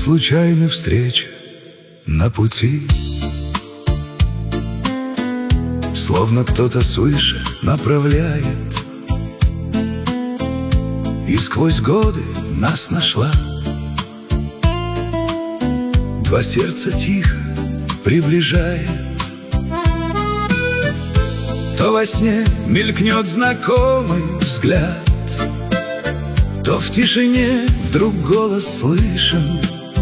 случайной встрече на пути. Словно кто-то свыше направляет, и сквозь годы нас нашла. Два сердца тихо приближает. То во сне мелькнет знакомый взгляд, то в тишине вдруг голос слышен.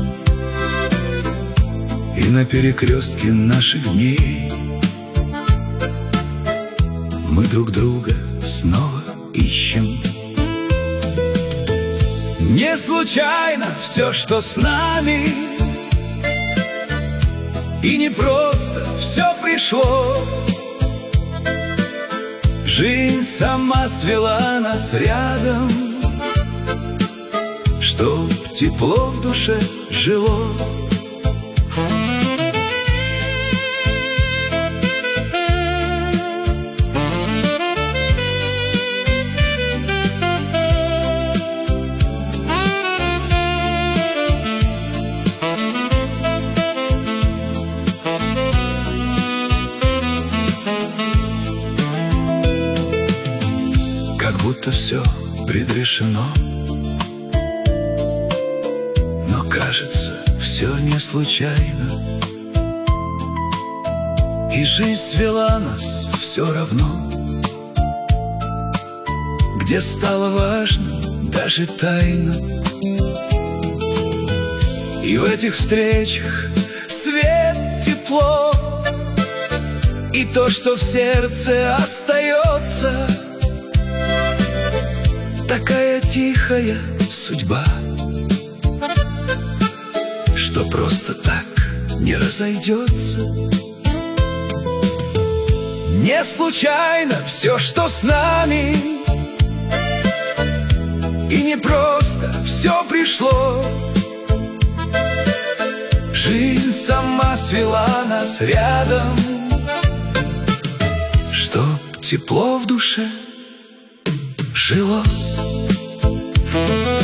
И на перекрестке наших дней мы друг друга снова ищем. Не случайно все, что с нами, и не просто все пришло. Жизнь сама свела нас рядом, чтоб тепло в душе жило. Как будто все предрешено, но кажется, все не случайно. И жизнь свела нас все равно, где стало важным даже тайна. И в этих встречах свет, тепло, и то, что в сердце остается. Такая тихая судьба, что просто так не разойдется. Не случайно все, что с нами, и не просто все пришло. Жизнь сама свела нас рядом, чтоб тепло в душе жило.